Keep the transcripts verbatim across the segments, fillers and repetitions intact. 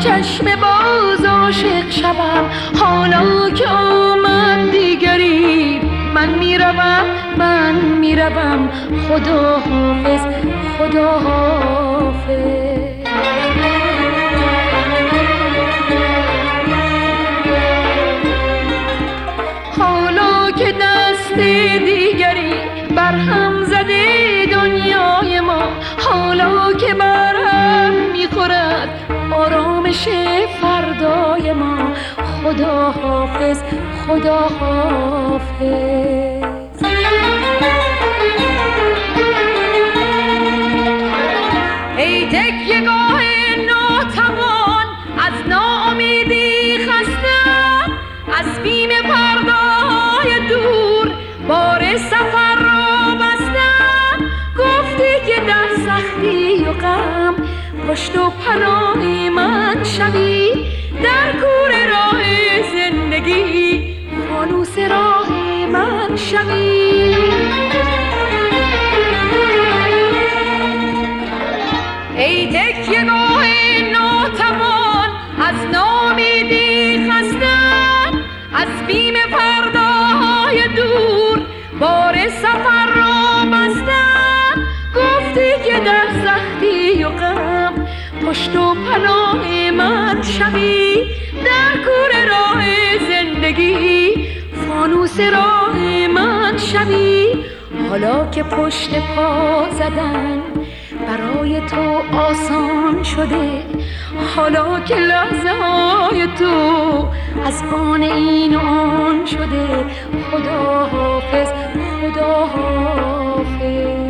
چشم باز عاشق شوم، حالا که آمد دیگری. من میروم من میروم، خدا حافظ خدا حافظ. حالا که دست دیگری برهم زده دنیای ما، حالا که برهم میخورد آرامش فردای ما، خدا حافظ خدا حافظ. ای تکیه‌گاه ناتوان، از ناامیدی خسته‌ام، از بیم فردای دور بار سفر را بستم. گفتی که در سختی و غم پشت و پناه من شوی، در کوره راه زندگی فانوس راه من شوی. ای تکیه‌گاه ناتوان، از ناامیدی خسته‌ام، از بیم فرداهای دور بار سفر را بستم. گفتی که در سختی و غم پشت و پناه من شوی، در کوره راه زندگی فانوس راه من شوی. حالا که پشت پا زدن برای تو آسان شده، حالا که لحظه های تو از آن این و آن شده، خدا حافظ خدا حافظ.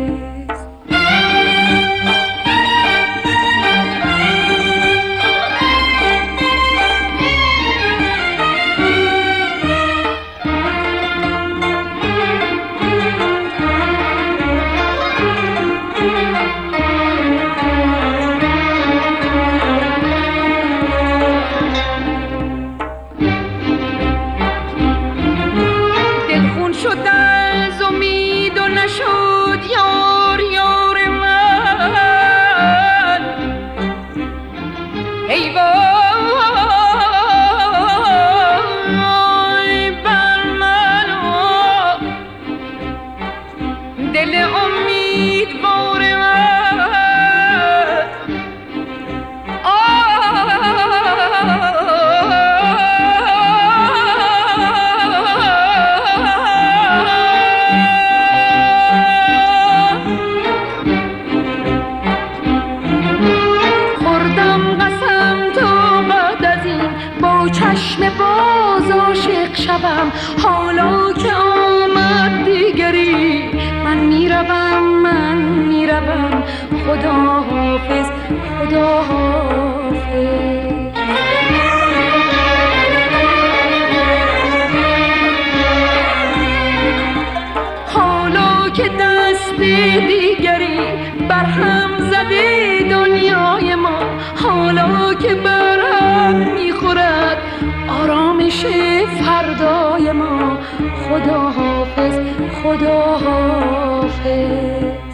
چشم باز عاشق شوم، حالا که آمد دیگری. من میروم من میروم، خدا حافظ خدا حافظ. حالا که دست دیگری برهم زده دنیای ما، حالا که برهم میخورد آرامش فردای ما، خدا حافظ خدا حافظ.